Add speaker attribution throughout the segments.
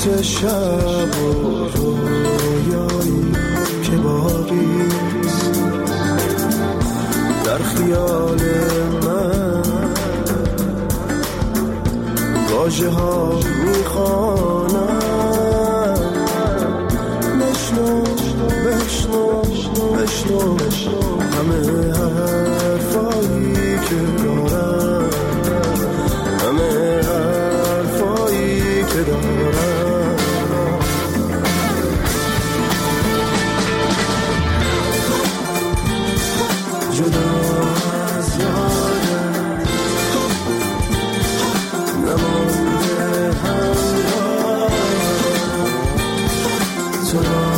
Speaker 1: سکوت شب و رویایی که باقیست در خیال من واژه ها میخوانم بشنو همه حرفایی که دارم همه حرفایی که دارم جدا از یادم نمانده همراه تو را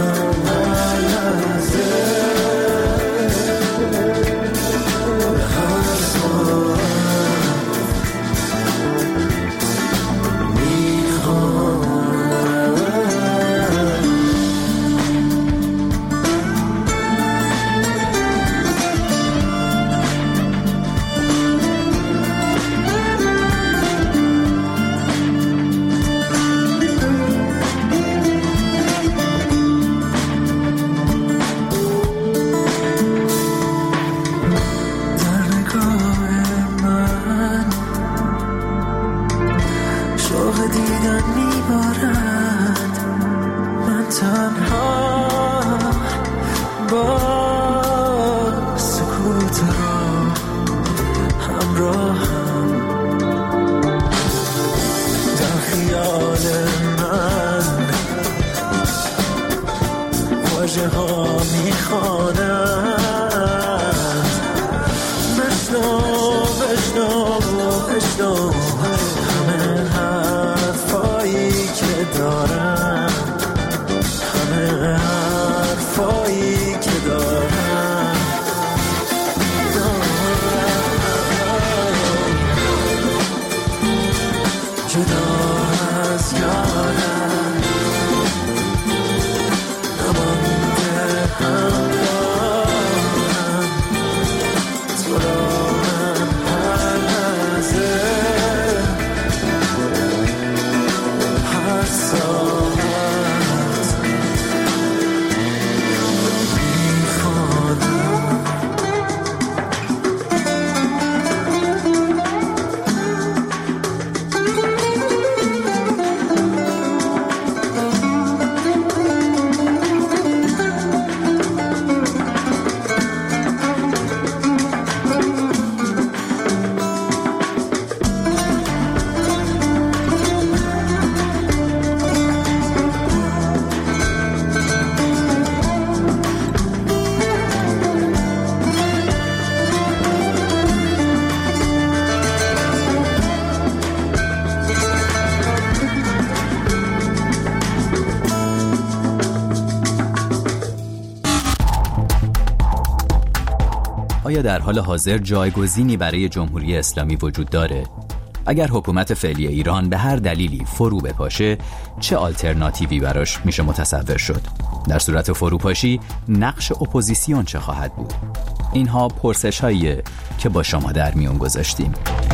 Speaker 2: آیا در حال حاضر جایگزینی برای جمهوری اسلامی وجود داره؟ اگر حکومت فعلی ایران به هر دلیلی فرو بپاشه، چه آلترناتیوی براش میشه متصور شد؟ در صورت فروپاشی، نقش اپوزیسیون چه خواهد بود؟ اینها پرسش‌هاییه که با شما در میون گذاشتیم.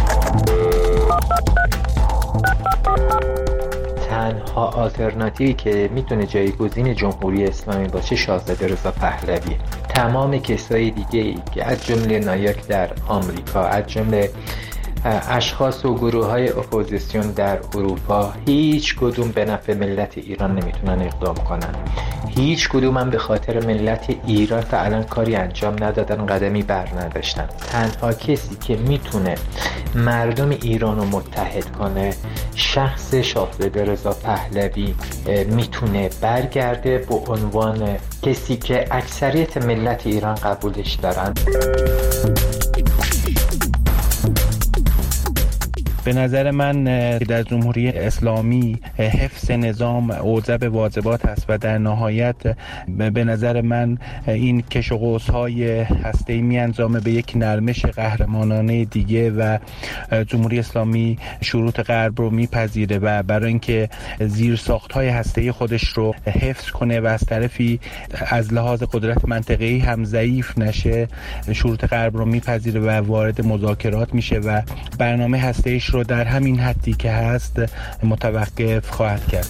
Speaker 3: تنها آلترناتیوی که میتونه جایگزین جمهوری اسلامی باشه شاهزاده رضا پهلویه. تمام کسای دیگه‌ای که از جمله نایاک در آمریکا، از جمله اشخاص و گروه‌های اپوزیسیون در اروپا، هیچ کدوم به نفع ملت ایران نمیتونن اقدام کنن. هیچ کدوم هم به خاطر ملت ایران تا الان کاری انجام ندادن، قدمی بر نداشتن. تنها کسی که میتونه مردم ایران رو متحد کنه شخص شاهزاده رضا پهلوی میتونه برگرده به عنوان کسی که اکثریت ملت ایران قبولش دارن.
Speaker 4: به نظر من در جمهوری اسلامی حفظ نظام اوجب واجبات است و در نهایت به نظر من این کش و قوس‌های هسته‌ای می‌انجامه به یک نرمش قهرمانانه دیگه و جمهوری اسلامی شروط غرب رو میپذیره و برای اینکه زیرساخت‌های هسته‌ای خودش رو حفظ کنه و از طرفی از لحاظ قدرت منطقه‌ای هم ضعیف نشه، شروط غرب رو میپذیره و وارد مذاکرات میشه و برنامه هسته‌ایش رو در همین حدی که هست متوقف خواهد کرد.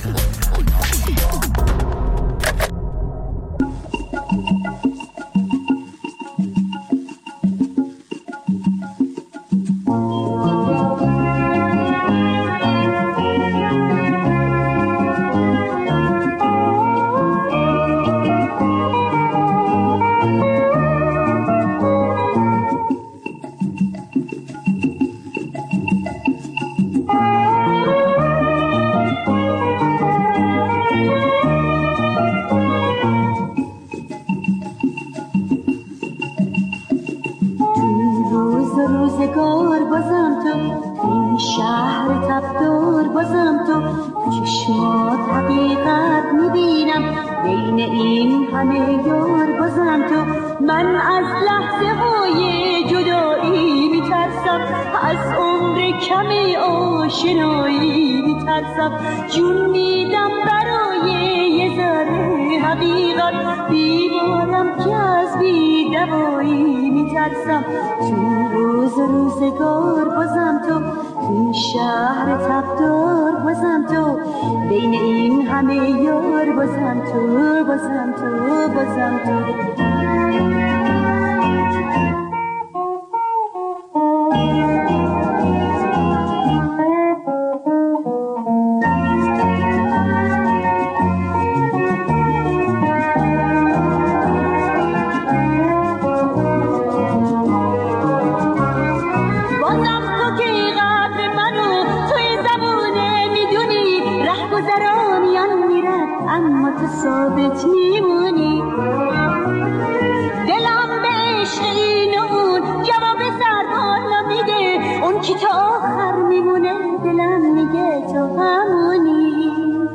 Speaker 5: روزگار بازم تو، این شهر تبدار بازم تو، چشمات حقیقت میبینم بین این همه یار بازم تو. من از لحظه های جدایی میترسم، از عمر کمی آشنایی میترسم، جون میدم برای یه ذره حقیقت، بیمارم که از بی‌دوایی میترسم. تو روزگار بازم تو، تو شهر تبدار بازم تو، بین این همه یار بازم تو، بازم تو، بازم تو. ثابت میمونی، دلم به عشق این و اون جواب سرد حالا میده، اون کی تا آخر میمونه دلم میگه تو همونی.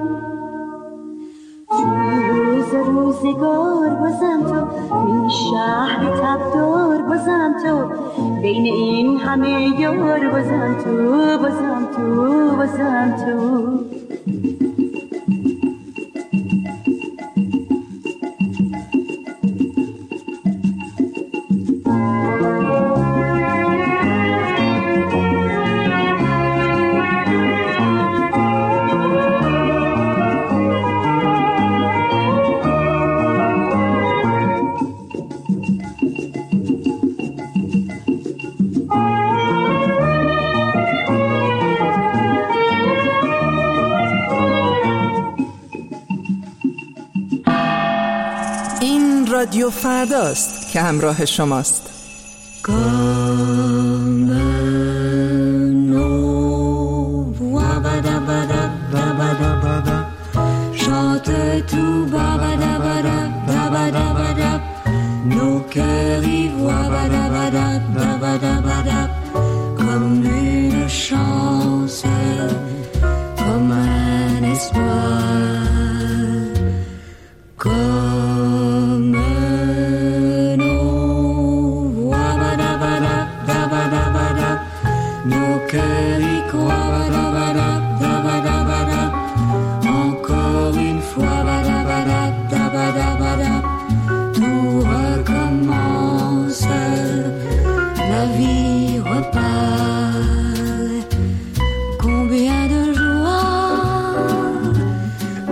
Speaker 5: تو روزگار بازم تو، این شهر تبدار بازم تو، بین این همه یار بازم تو، بازم تو، بازم تو.
Speaker 6: رادیو فرداست که همراه شماست.
Speaker 5: Chante tout babadabada babadabada, nos cœurs y voient badabada babadabada, comme une chance, comme un espoir, comme nos voix badabada babadabada, nos cœurs y croient badabada babadabada. Encore une fois, badabada, dabadabada, tout recommence, la vie repart. Combien de joie,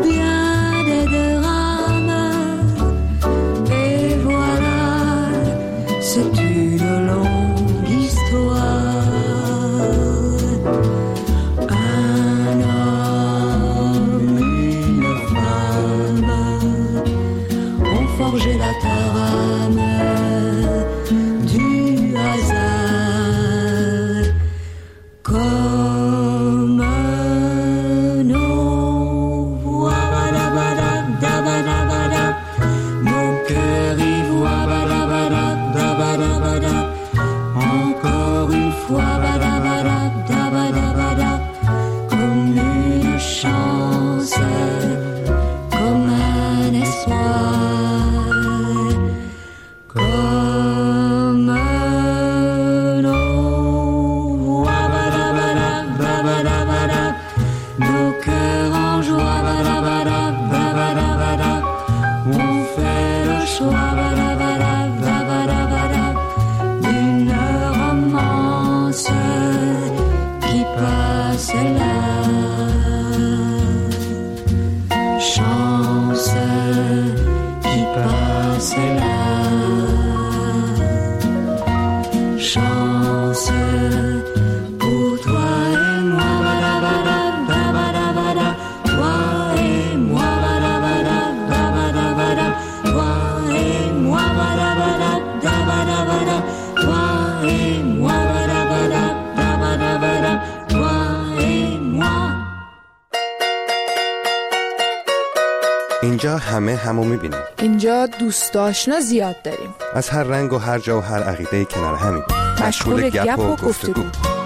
Speaker 7: اینجا همه همو میبینیم.
Speaker 6: اینجا دوست آشنا زیاد داریم.
Speaker 7: از هر رنگ و هر جا و هر عقیده کنار همین.
Speaker 6: مشغول گپ و گفتگو.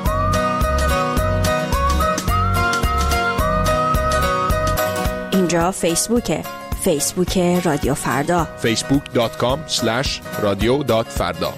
Speaker 8: اینجا فیسبوکه. فیسبوک رادیو فردا.
Speaker 9: facebook.com/radio.farda.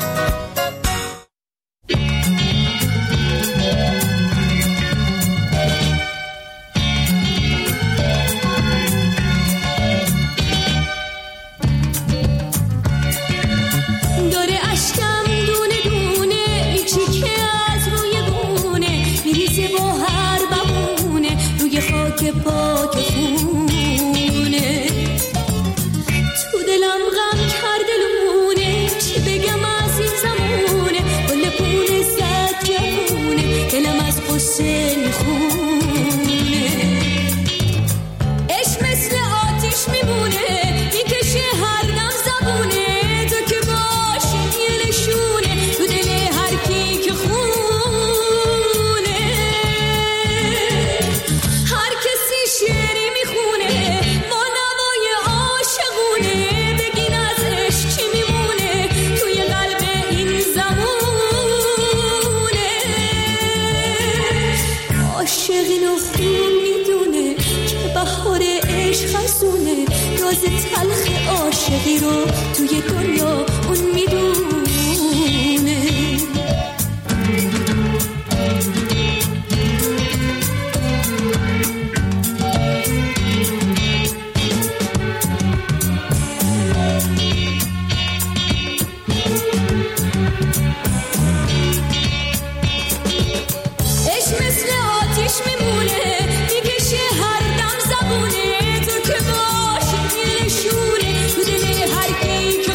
Speaker 10: تلخ عاشقی رو توی دنیا اون میدونه. عشق مثل آتیش میمونه میکشه هر دم زبونه تو که باشی نشونه تو دل هر کی که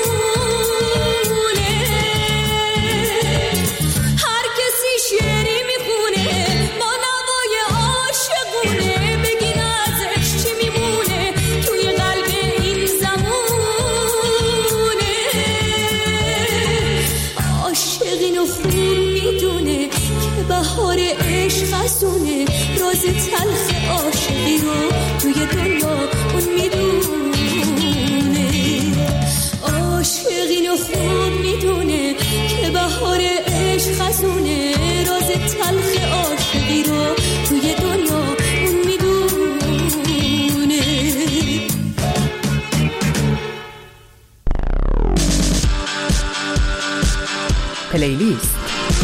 Speaker 10: خونه. هر کسی شعری میخونه با نوای عاشقونه بگین ازش چی میمونه توی قلب این زمونه. عاشقینو خوب میدونه که بهار عشق ازونه راز تلخ عاشقی رو توی دنیا اون میدونه. عاشقینو خوب میدونه که بهار عشق ازونه راز تلخ عاشقی رو توی دنیا اون میدونه.
Speaker 6: پلیلیست.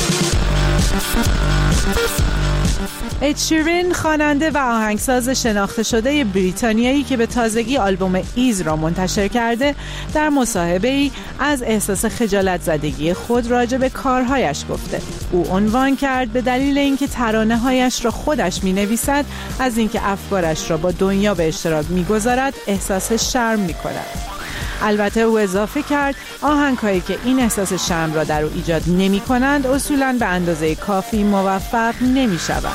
Speaker 11: اد شیرین خواننده و آهنگساز شناخته شده بریتانیایی که به تازگی آلبوم ایز را منتشر کرده در مصاحبه‌ای از احساس خجالت زدگی خود راجع به کارهایش گفته. او عنوان کرد به دلیل اینکه ترانه‌هایش را خودش می‌نویسد از اینکه افکارش را با دنیا به اشتراک می‌گذارد احساس شرم می‌کند. البته او اضافه کرد آهنگ‌هایی که این احساس شرم را در او ایجاد نمی‌کنند اصولاً به اندازه کافی موفق نمی‌شوند.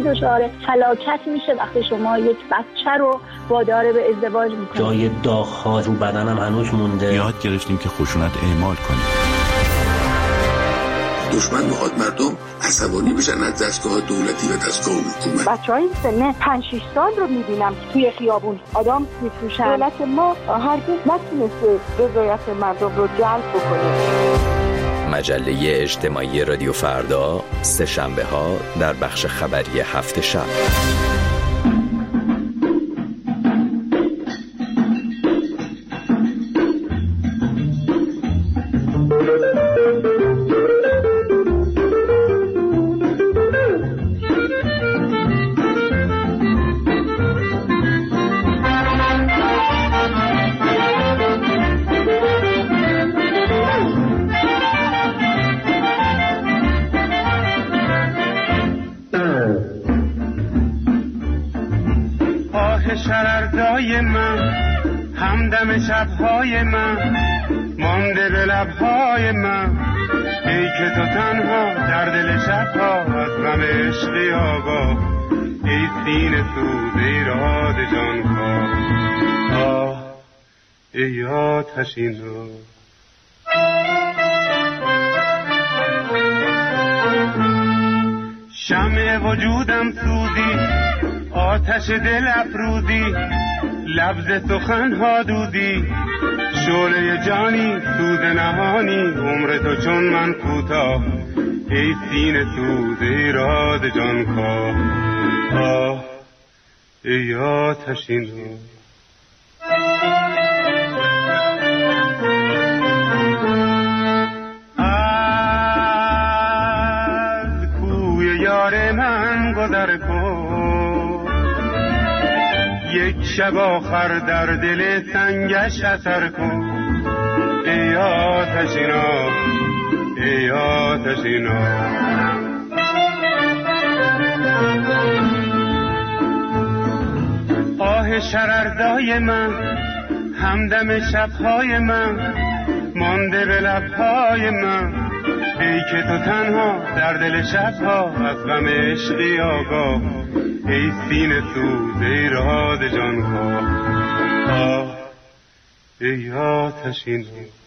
Speaker 9: دچار فلاکت میشه وقتی شما یک بچه رو وادار به ازدواج میکنید.
Speaker 12: جای داغ‌ها رو بدنم هنوز مونده.
Speaker 13: یاد گرفتیم که خشونت اعمال کنیم.
Speaker 14: دشمن میخواد مردم عصبانی بشن از دستگاه دولتی و دستگاه حکومت.
Speaker 15: بچه‌های سن 5-6 سال رو میبینم توی خیابون آدم میفروشن. دولت ما هرگز نتونسته رضایت مردم رو جلب بکنه.
Speaker 2: مجله اجتماعی رادیو فردا سه شنبه ها در بخش خبری هفت شب.
Speaker 16: شرردای من همدم شبهای من مانده به لبهای من، ای که تو تنها در دل شبها از غم عشقی آگاه، ای سینه سوز ایراد جانکاه، آه ای آتشین شمع وجودم سوزی، آتش دل افروزی، لبز سخنها دودی، شعله جانی سوز نهانی، عمر تو چون من کوتاه، ای سینه سوز ایراد جانکاه، آه ای آتشین از کوی یار من گذر کن، یک شب آخر در دل سنگش اثر کن، ای آتشینا ای آتشینا. آه شرردای من همدم شبهای من مانده به لبهای من، ای که تو تنها در دل شبها از غم عشقی آگاه، ای سینه سوز ایراد جانکاه، آه ای آتشین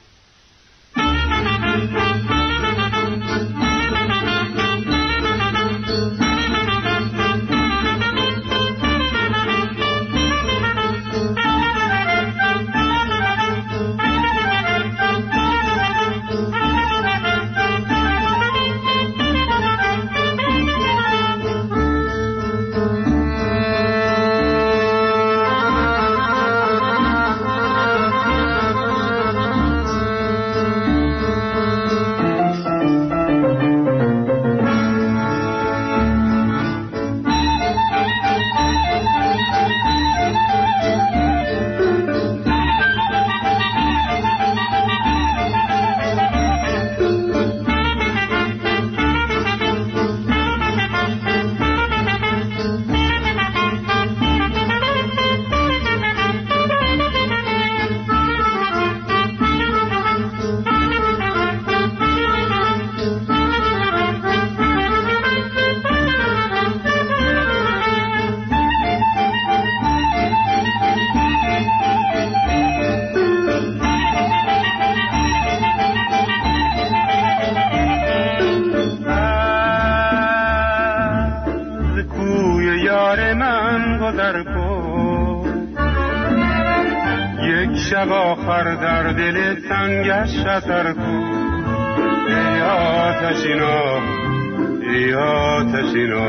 Speaker 16: شب آخر در دل سنگش اثر کن، ای آتشینا ای آتشینا.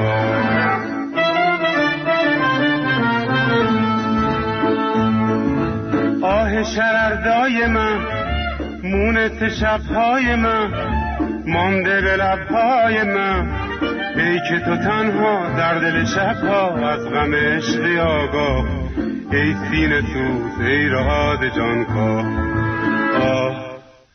Speaker 16: آه شرردای من مونت شبهای من مانده به لبهای من، ای که تو تنها در دل شبها از غم عشقی آگاه، ای سینه سوز ایراد جانکاه، آه.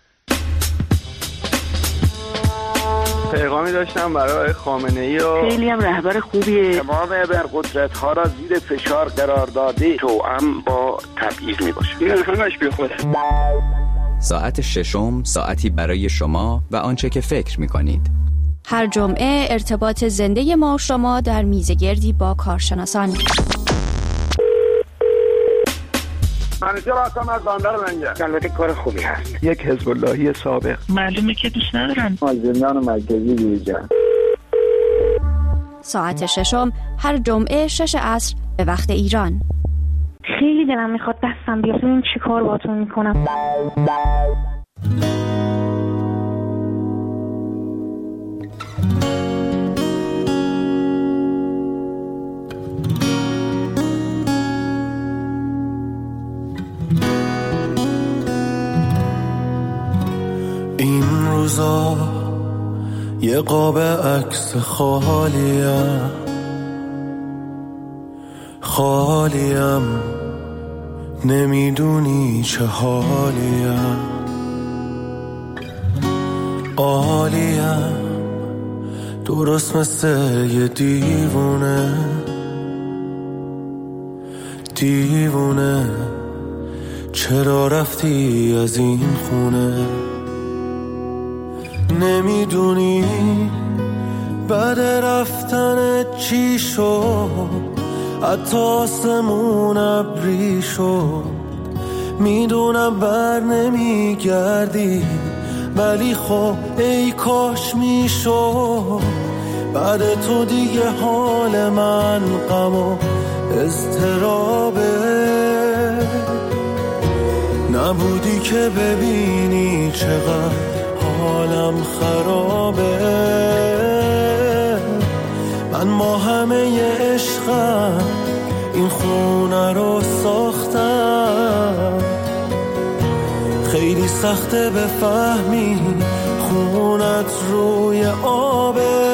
Speaker 17: پیغامی داشتم برای خامنه‌ای و
Speaker 18: خیلی هم رهبر خوبیه.
Speaker 17: تمام ابرقدرت‌ها را زیر فشار قرار داده، توأم با تبعیض میباشه. این همش بیخوده.
Speaker 2: ساعت ششم، ساعتی برای شما و آنچه که فکر میکنید.
Speaker 8: هر جمعه ارتباط زنده ما شما در میزگردی با کارشناسان.
Speaker 17: منیجر هستم از بندر لنگر. البته کار خوبی هست.
Speaker 4: یک حزب اللهی سابق.
Speaker 18: معلومه که دوست ندارن.
Speaker 17: زندان مرکزی بیرجان.
Speaker 8: ساعت 6 هر جمعه 6 عصر به وقت ایران.
Speaker 9: خیلی دلم میخواد دستم بیاد ببینم چی کار باهاتون میکنم.
Speaker 1: این روزا یه قاب عکس خالیم نمیدونی چه حالیم، عالیم درست مثل یه دیوونه چرا رفتی از این خونه؟ نمیدونی بعد رفتن چی شد، حتی آسمون ابری شد. میدونم بر نمیگردی ولی خب ای کاش میشد. بعد تو دیگه حال من غم و اضطرابه، نبودی که ببینی چقدر حالم خرابه. من با همه عشقم این خونه رو ساختم، خیلی سخته بفهمی خونت روی آبه.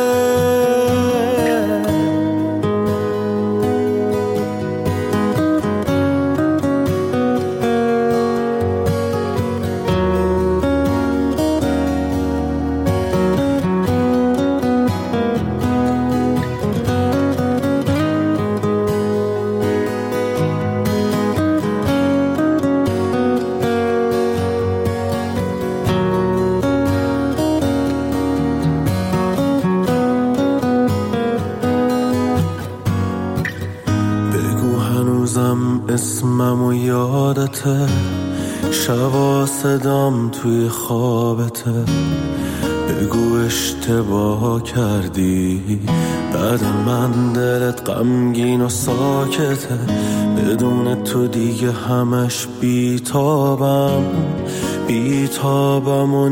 Speaker 1: اسمم و یادته، شبا صدام توی خوابته. بگو اشتباه کردی، بعد من دلت غمگین و ساکته. بدون تو دیگه همش بیتابم و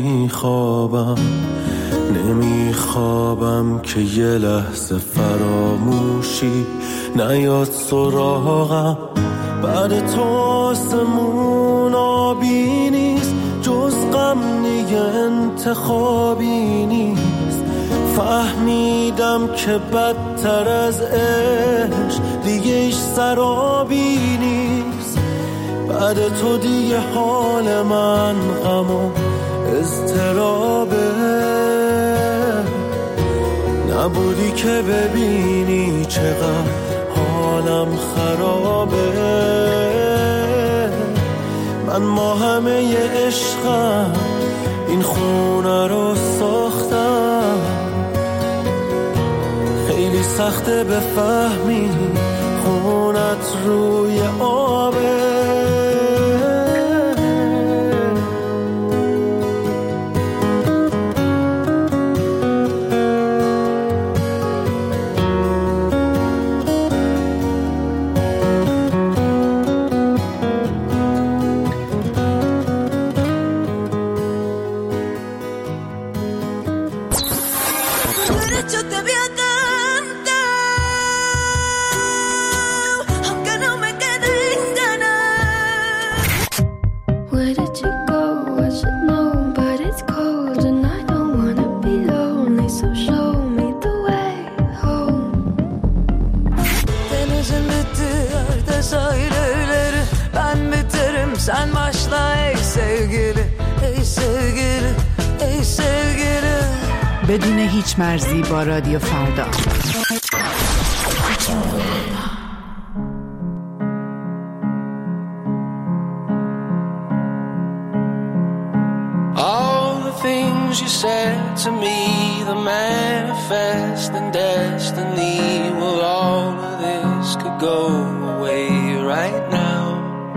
Speaker 1: نمیخوابم که یه لحظه فراموشی نیاد سراغم. بعد تو آسمون آبی نیست، جز غم دیگه انتخابی نیست. فهمیدم که بدتر از عشق دیگه ایش سرابی نیست. بعد تو دیگه حال من غم و اضطرابه، نبودی که ببینی چقدر حالم خرابه. من با همه عشقم این خونه رو ساختم، خیلی سخته بفهمی خونت روی آبه.
Speaker 19: Sen başla ey sevgili, ey sevgili, ey sevgili.
Speaker 11: بدون هیچ مرزی با رادیو فردا.
Speaker 1: All the things you said to me the manifest and destiny. Well, all of this could go away right now.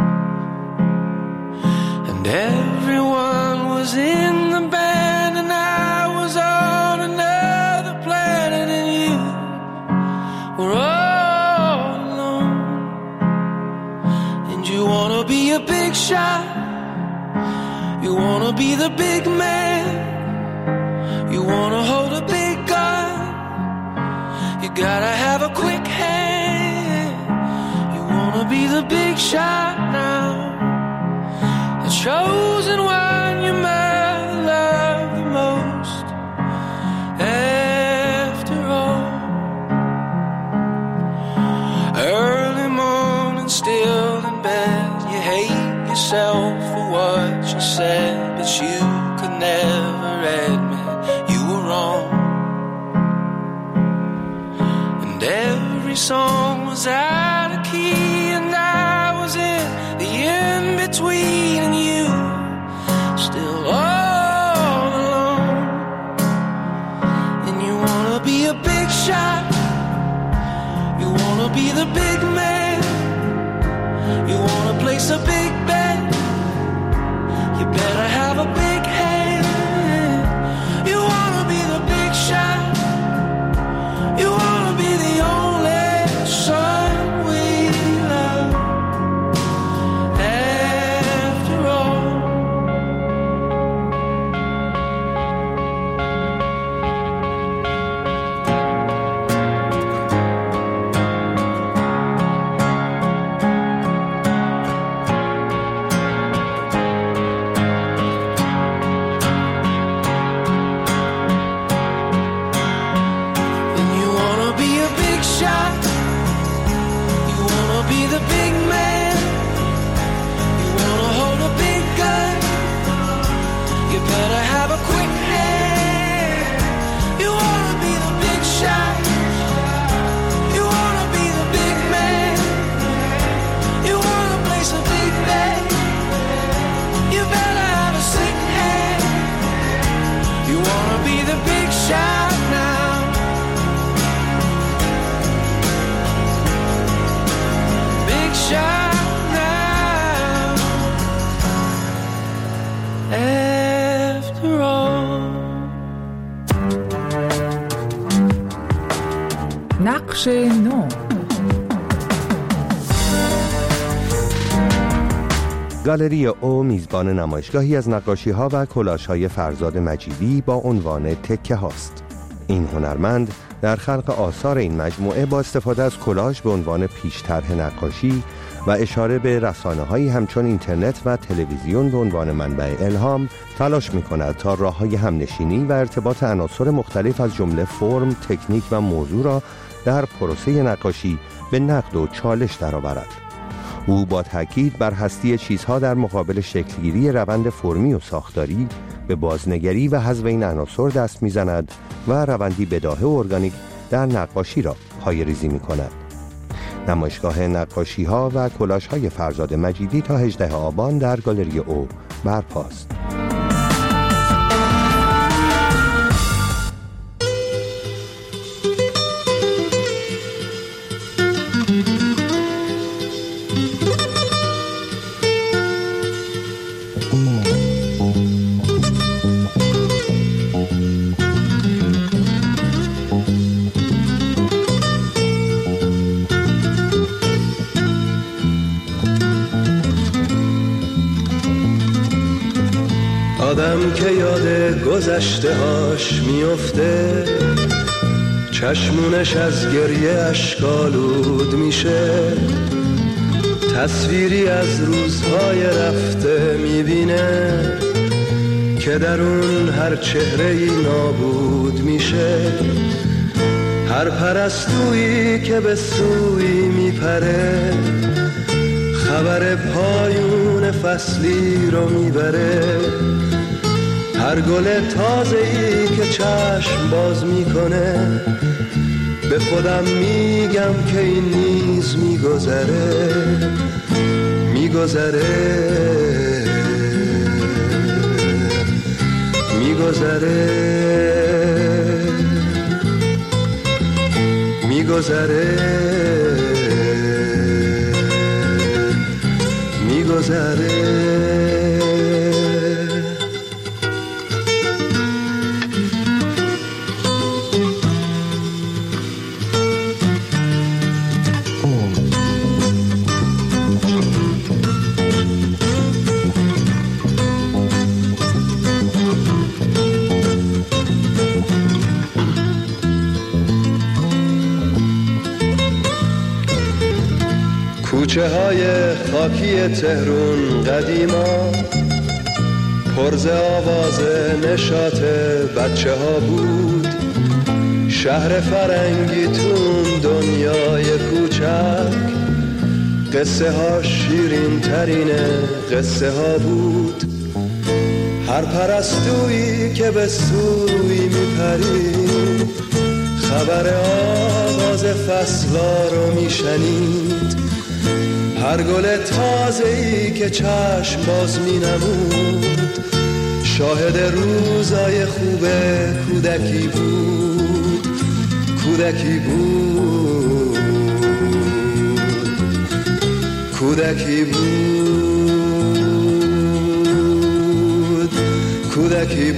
Speaker 1: And everyone was in the band and I was on another planet and you were all alone. And you wanna be a big shot, you wanna be the big man, you wanna hold a big gun, you gotta have a quick hand. You wanna be the big shot now, the chosen one you might love the most. After all, early morning still in bed, you hate yourself for what you said, but you could never admit you were wrong. And every song was out of key and I was in the in-between and you still all alone. And you wanna be a big shot, you wanna be the big man, you wanna place a big bet, you better have a big hand. You wanna be the big shot, you wanna be the only son we love. After all, and you wanna be a big shot, you wanna be the big man, you wanna hold a big gun, you better have a quick hand. You wanna be the big shot, you wanna be the big man, you wanna place a big bet, you better have a sick hand. You wanna be the big shot now, big shot now. After all,
Speaker 6: نقش نو.
Speaker 7: گالری او میزبان نمایشگاهی از نقاشی‌ها و کلاش‌های فرزاد مجیدی با عنوان تکه هاست. این هنرمند در خلق آثار این مجموعه با استفاده از کلاژ به عنوان پیش‌طرح نقاشی و اشاره به رسانه‌هایی همچون اینترنت و تلویزیون به عنوان منبع الهام تلاش می‌کند تا راه‌های همنشینی و ارتباط عناصر مختلف از جمله فرم، تکنیک و موضوع را در پروسه نقاشی به نقد و چالش درآورد. او با تاکید بر هستی چیزها در مقابل شکلگیری روند فرمی و ساختاری به بازنگری و حذف این عناصر دست می‌زند و روندی بداهه و ارگانیک در نقاشی را پایه‌ریزی می‌کند. نمایشگاه نقاشی‌ها و کلاژهای فرزاد مجیدی تا 18 آبان در گالری او برپاست.
Speaker 1: آدم که یاد گذشته هاش میفته، چشمونش از گریه اشکالود میشه، تصویری از روزهای رفته میبینه که در اون هر چهره‌ای نابود میشه. هر پرستویی که به سوی میپره، خبر پایون فصلی رو میبره. هر گل تازه‌ای که چشم باز میکنه، به خودم میگم که این نیز میگذره، میگذره، میگذره.
Speaker 18: میگذره میگذره میگذره. کوچه های خاکی تهرون قدیما پرز آواز نشاط بچه ها بود. شهر فرنگیتون دنیای کوچک قصه ها شیرین ترین قصه ها بود. هر پرستویی که به سوی میپرید خبر آغاز فصلا رو میشنید. هر گل تازه‌ای که چشم باز می‌نمود شاهد روزای خوب کودکی بود. کودکی بود کودکی بود کودکی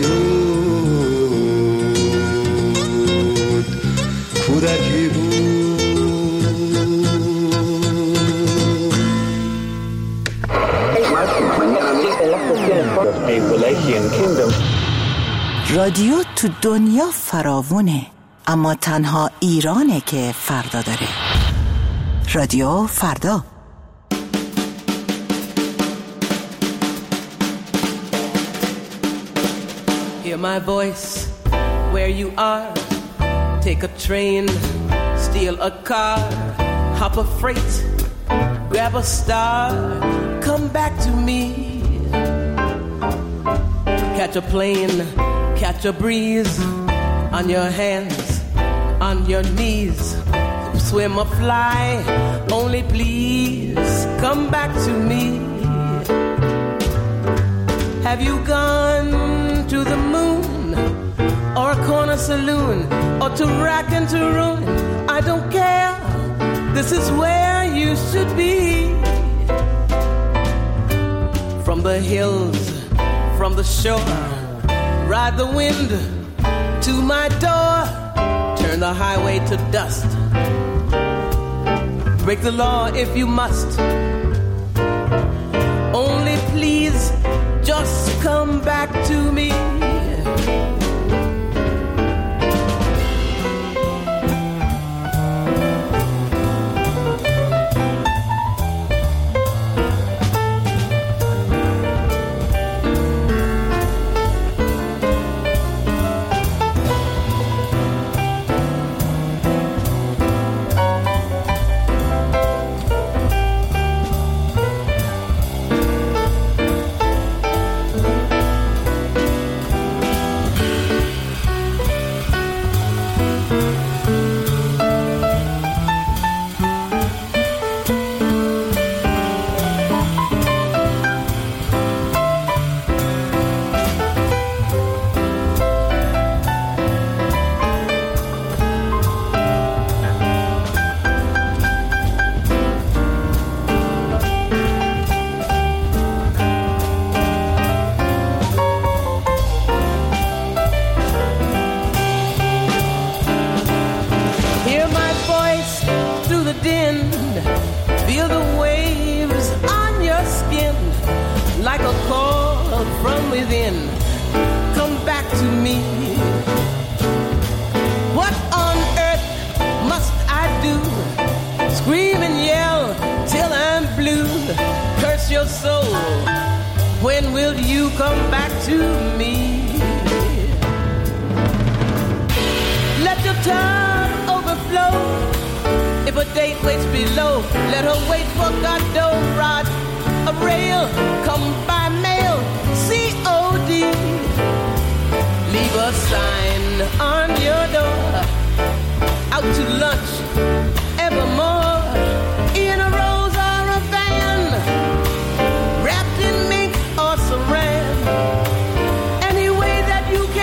Speaker 18: بود کودکی بود.
Speaker 20: رادیو تو دنیا فراوونه، اما تنها ایرانه که فردا داره. رادیو فردا.
Speaker 21: Hear my voice where you are. Take a train, steal a car, hop a freight, grab a star, come back to me. Catch a plane, catch a breeze, on your hands, on your knees, swim or fly, only please come back to me. Have you gone to the moon, or a corner saloon, or to rack and to ruin? I don't care, this is where you should be. From the hills, from the shore, ride the wind to my door, turn the highway to dust, break the law if you must, only please just come back to me. Any way that you can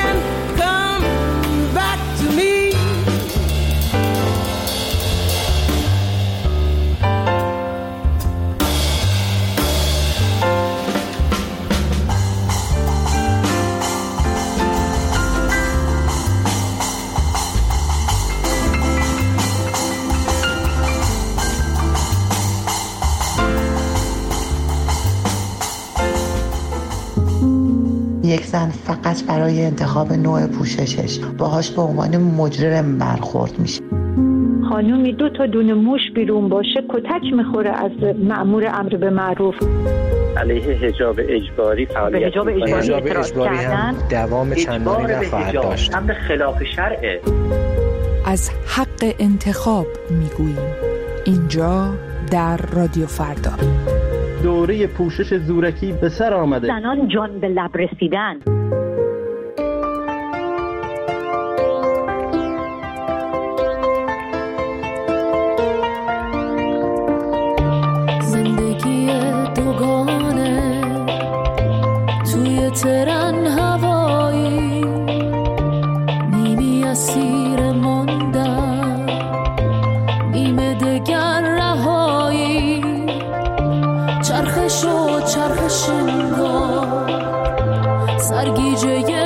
Speaker 3: یک زن فقط برای انتخاب نوع پوششش باهاش به عنوان مجرم برخورد میشه.
Speaker 9: خانومی 2 تا دونه موش بیرون باشه کتک میخوره از مأمور امر به معروف.
Speaker 12: علیه حجاب اجباری فعالیت
Speaker 22: حجاب اجباری هم دوام چندانی نخواهد داشت.
Speaker 12: امر خلاف شرعه.
Speaker 6: از حق انتخاب میگوییم اینجا در رادیو فردا.
Speaker 23: دوره پوشش زورکی به سر آمده.
Speaker 9: زنان جان به لب رسیدن.
Speaker 10: زندگی دوگانه توی ترن هوایی، نیمی اسیر ماندن نیمه دگر رهایی، چرخش و چرخش انگار سرگیجه